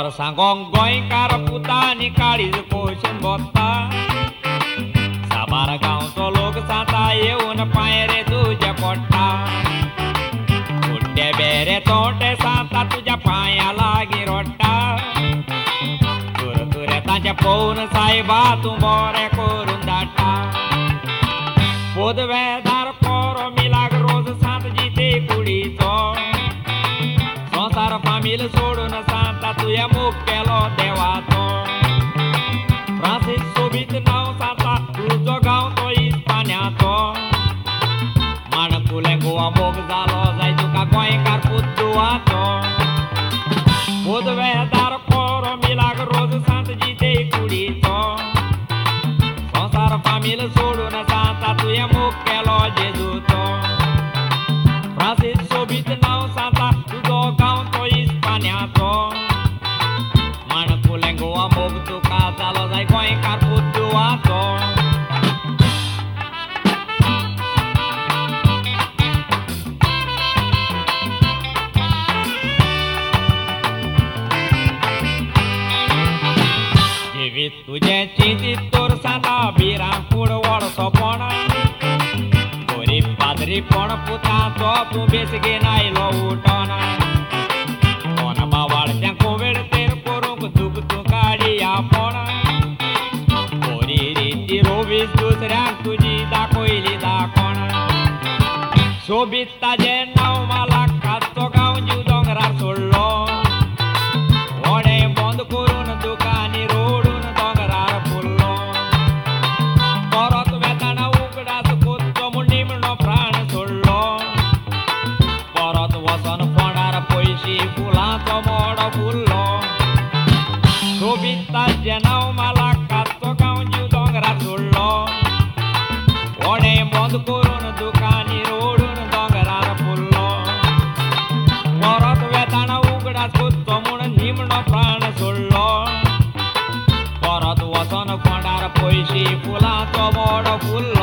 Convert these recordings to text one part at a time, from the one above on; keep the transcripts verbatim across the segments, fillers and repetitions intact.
सांगोंक गोंयकार पुतांनी काळीज पोशून बोत्ता साबार गांवचो लोक सांता येवन पांयरे तुज्या पोट्टा कुड्डे बेरे तोंटे सांता तुज्या पांया लागीं रोडटा तुर तुरे तांचे पळोवन सायबा तूं बरें करून धाडटा पोदवेदार कोरो मिलाग रोज सांत जिते कुडीचो संसार फामील सोडून सांता तुया मुख केलो देवाचो फ्रांसीस सोबीत नांव सांता तुजो गांव तो इस्पान्याचो माणकुलें गोवा मोग जालो जाय तुका गोंयकार पुद्दुवाचो पोदवेदार कोरो मिलाग रोज सांत जिते कुडीचो संसार फामील सोडून सांता तुया मुख केलो जेजूचो फ्रांसीस सोबीत नांव सांता तुजो गांव तो इस्पान्याचो माणकुलें गोवा मोग तुका जालो जाय गोंयकार पुद्दुवाचो जिवीत तुजें चिंतीत तोर सांता बिरां कूड व्हडसो पण गरीब पाद्री पण पुताचो तूं बेसगेन आयलो उठोन कोण बावाळच्या कोवीड तेर करूंक दूख तूं काडिया पण बरी रिती रोवीस दुसऱ्यांक तुजी दाखयली दाखोण सोबीत ताजें नांव मालाक काचो गांव जीव दोंगरार सोडलो व्हडें बंद करून दुकानी रोडून दोंगरार फुल्लो परत वेताना उगडास कोचो म्हूण निमणो प्राण सोडलो परत वचोन फोंडार पयशी फुलांचो मोडो फुल्लो सोबीत ताजें नांव मालाक काचो गांव जीव दोंगरार सोडलो व्हडें बंद करून दुकानी रोडून दोंगरार फुल्लो परत वेताना उगडास कोचो म्हूण निमणो प्राण सोडलो परत वचोन फोंडार पयशी फुलांचो मोडो फुल्लो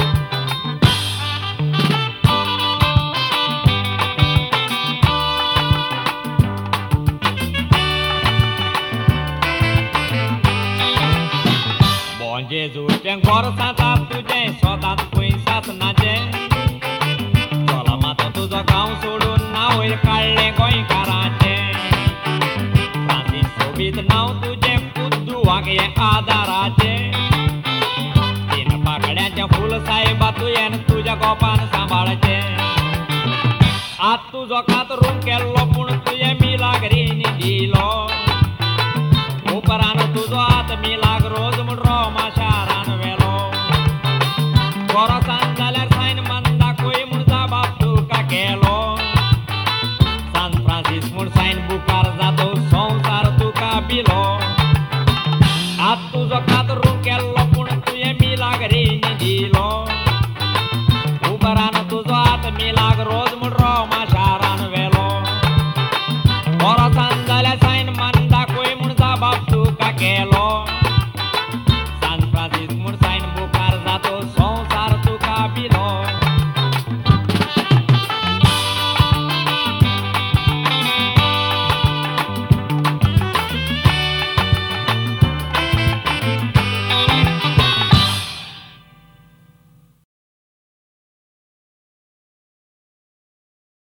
जेजूचें घर सांता तुजें स्वताच खंय सासनाचें चला मात तुजो गांव सोडून नांव वयर काडलें गोंयकाराचें फ्रांसीस सोबीत नांव तुजें पुद्दुवाक हें आदाराचें तीन पाकड्यांचें फूल सायबा तुवें तुज्या गोपान सांबाळचें आत तुजो कातरून केल्लो पूण तुवें मिलाग्रीनी दिलो उपरांत तुजो हात मिलाग रोज म्हूण रोमाशा